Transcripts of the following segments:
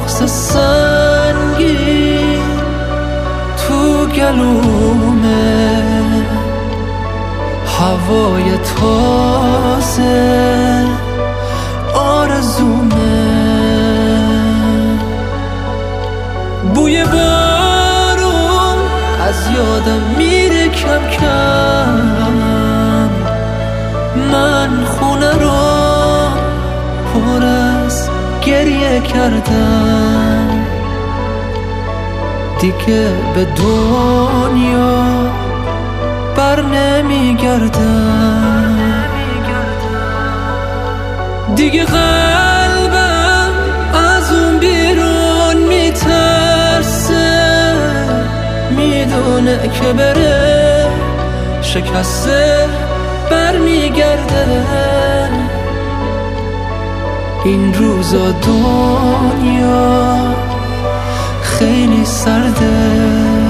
بغض سنگین تو گلومه، هوای تازه آرزومه، بوی بارون از یادم میره کم کم، من خونه رو پر از گریه کردم، دیگه به دنیا بر نمیگردم، دیگه قلبم از اون بیرون میترسه، میدونه که بره شکسته برمیگرده. این روزا دنیا خیلی سرده،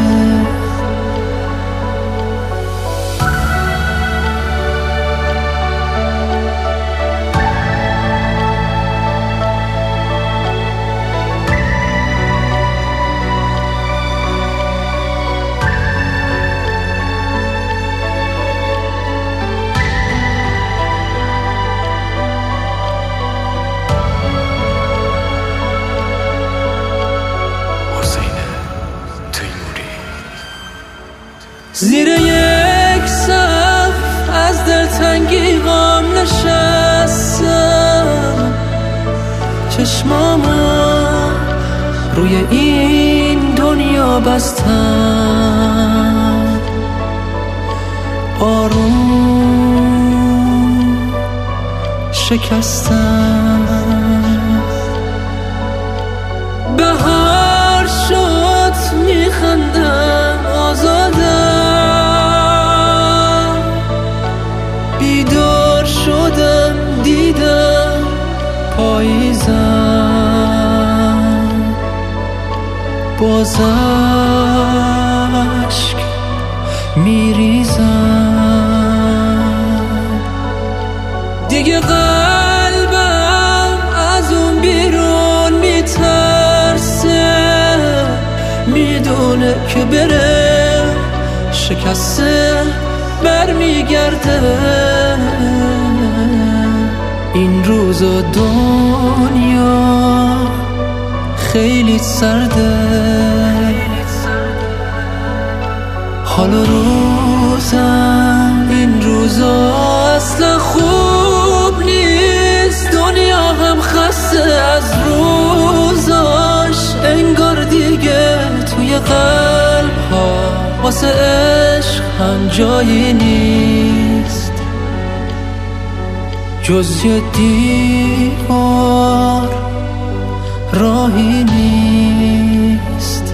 زیر یک سقف از دلتنگی غم نشستم، چشمامو روی این دنیا بستم، آروم شکستم، بهار شد میخندم آزادم، بیدار شدم دیدم پاییزم، باز اشک میریزم، دیگه قلبم از اون بیرون میترسه، میدونه که بره شکسته برمیگرده. این روزا دنیا خیلی سرده، حالا روزم این روزا اصلا خوب نیست، دنیا هم خسته از روزاش، انگار دیگه توی قلب ها واسه عشق هم جایی نیست، جز یه دیوار راهی نیست.